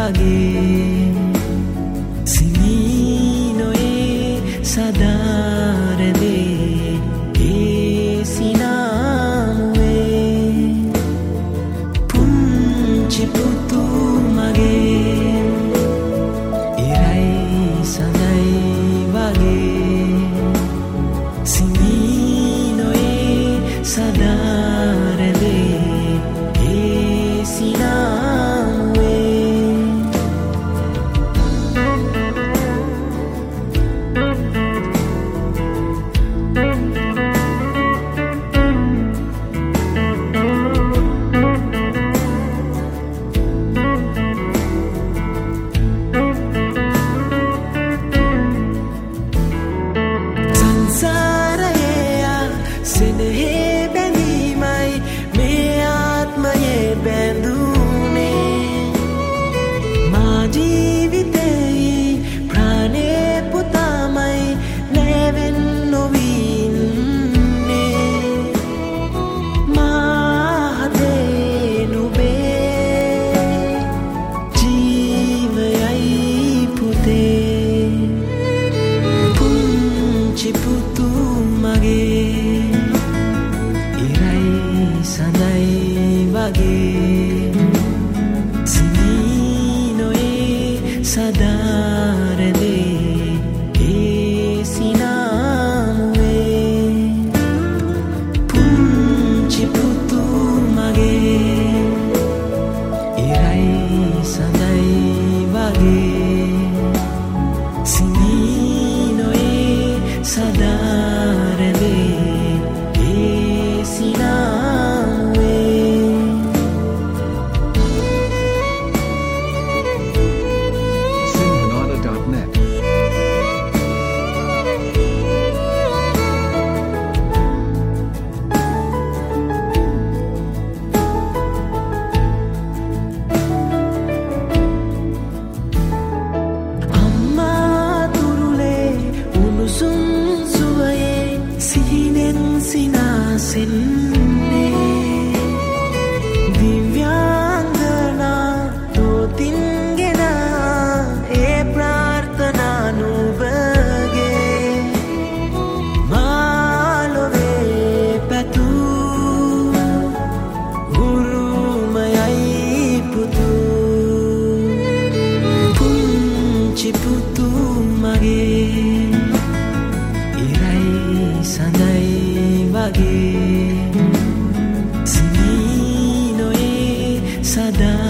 වගේ සිනීනොයේ සදාරැඳේ ඒ සිනාමුවේ පුංචි පුතු මගේ ඉරයි සඳයි වගේ සිනීනොයේ සදාරැඳේ ඒ සිනාමුවේ සෙනෙහේ බැඳීමයි මේ ආත්මයේ බැඳුනේ මා ජීවිතෙහි ප්‍රාණේ පුතාමයි නැවෙන් නොවින්නේ මා හදේ නුබේ ජීවයයි පුතේ පුංචි පුතු මගේ සඳයි වගේ සිනීනොයේ සදාරැඳේ ඒ සිනාමුවේ පුංචි පුතු මගේ ඉරයි සඳයි වගේ සිනීනොයේ සදාරැඳේ ඒ සිනාමුවේ සිනාසෙන්නේ දිව්‍යාංගනා තෝතින්ගෙන ඒ ප්‍රාර්ථනා නුබගේ මාලොවේ පැtuu ගුරුමයයි පුතු පුංචි පුතු මගේ ඉරයි සඳයි වගේ සිනීනොයේ සදා